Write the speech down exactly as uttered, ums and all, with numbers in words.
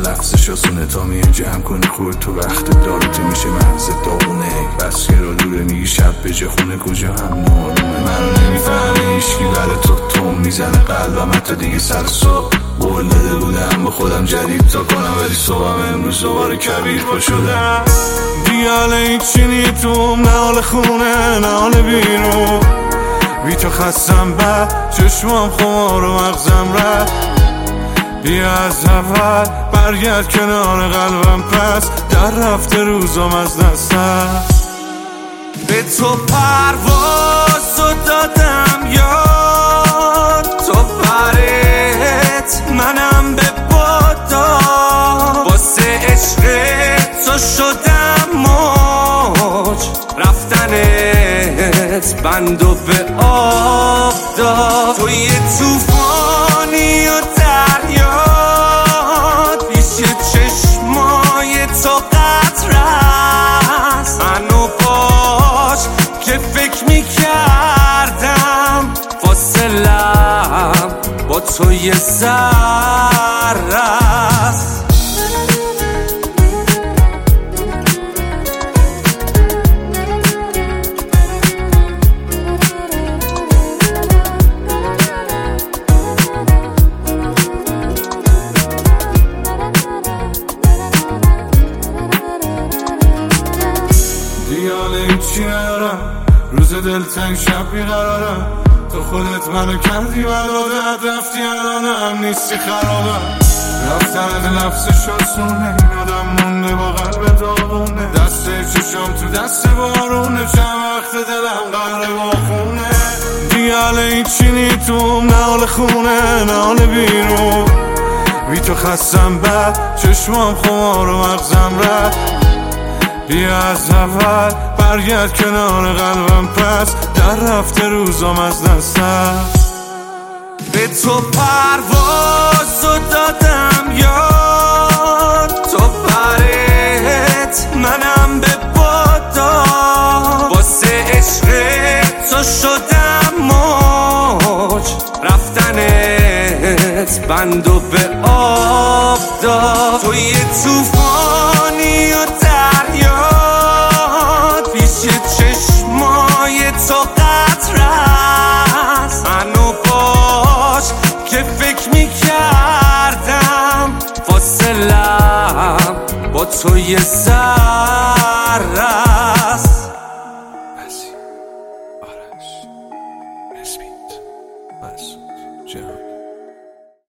لفظش آسونه تا میه جمع کنی خود تو وقت داروته میشه مغز داغونه بس که رو دوره میگی شب به چه خونه کجا هم نارونه منو نمیفهمه ایشکی برای تو توم میزنه قلبم حتی دیگه سر صبح قول داده بودم با خودم جدید تا کنم ولی صبحم امروز دوباره کبیر پا شدم دیاله هیچی نیتوم نه حال خونه نه حال بیرون بی تو خستم بعد چشمام خمار و مغزم رد بیا از اول برگرد کنار قلبم پس در رفته روزم از دست هست به تو پرواز رو دادم یار تو برت منم به بادا واسه عشق تو شدم موج رفتنت بندو به آب داد تو یه توفانی و دریاد پیش چشمای تو قطرست منو باش که فکر میکردم فاصلم با تو یه ذره‌ست دیاله هیچی ندارم روز دلتنگ شب بیقرارم تو خودت منو کردی برادت رفتی الانم نیستی خرابم رفتنت لفظش آسونه یادم مونده با قلب داغونه دسته چشم تو دست بارونه چند وقت دلم قهر باخونه دیاله هیچی نیتوم نه حال خونه نه حال بیرون بی تو خستم بعد چشمام خمار و مغزم رد بیا از اول برگرد کنار قلبم پس در رفته روزم از دست هست به تو پرواز رو دادم یار تو برت منم به بادا واسه عشق تو شدم موج رفتنت بندو به آب داد تو یه توفانی و دریاد پیش چشمای تو قطرست منو باش که فکر میکردم فاصلم با تو یه ذره‌ست آرش اسمیت مسعود جان